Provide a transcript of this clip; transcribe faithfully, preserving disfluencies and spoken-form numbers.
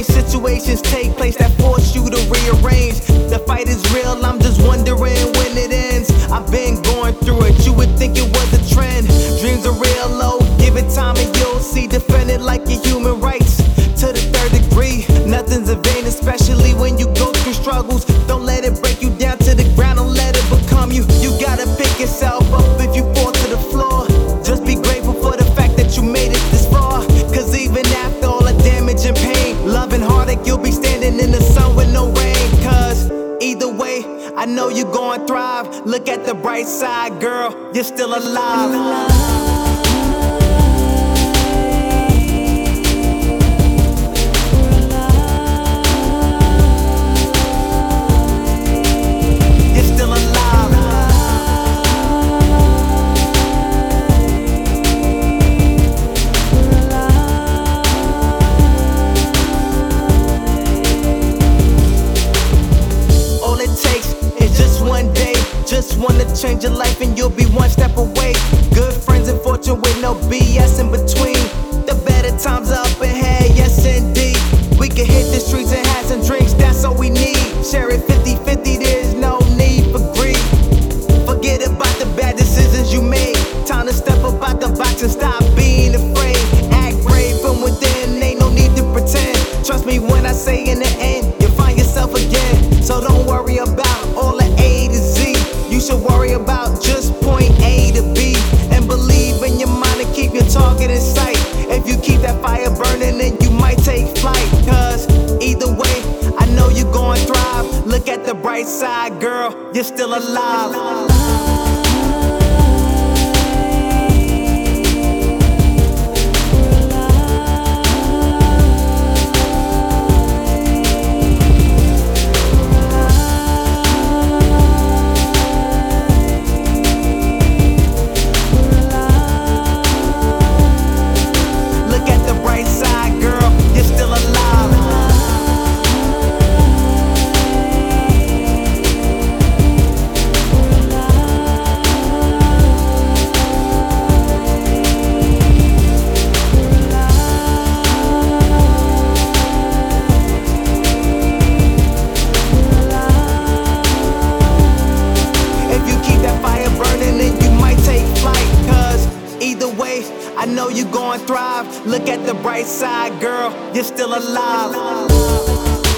situations take place that force you to rearrange. The fight is real, I'm just wondering when it ends. I've been going through it, you would think it was a trend. Dreams are real low, give it time and you'll see. Defend it like your human rights to the third degree. Nothing's in vain, especially when you go through struggles. Don't let it break you down to the ground, don't let it become you. You gotta pick yourself up if you fall to the floor. Just be grateful for the fact that you made it this far. Cause even after all the damage and pain, love and heartache, you'll be standing in the sun with no rain. Cause either way, I know you're gonna thrive. Look at the bright side, girl, you're still alive. Just wanna change your life and you'll be one step away. Good friends and fortune with no B S in between. The better times are up ahead, yes indeed. We can hit the streets and have some drinks, that's all we need. Share it fifty fifty, there's no need for greed. Forget about the bad decisions you made. Time to step up out the box and stop being afraid. Act brave from within, ain't no need to pretend. Trust me when I say in the end, you'll find yourself again. So don't worry about all the A to Z. You should worry about just point A to B. And believe in your mind and keep your target in sight. If you keep that fire burning, then you might take flight. Cause either way, I know you're gonna thrive. Look at the bright side, girl, you're still alive. I know you're gonna thrive. Look at the bright side, girl, you're still alive.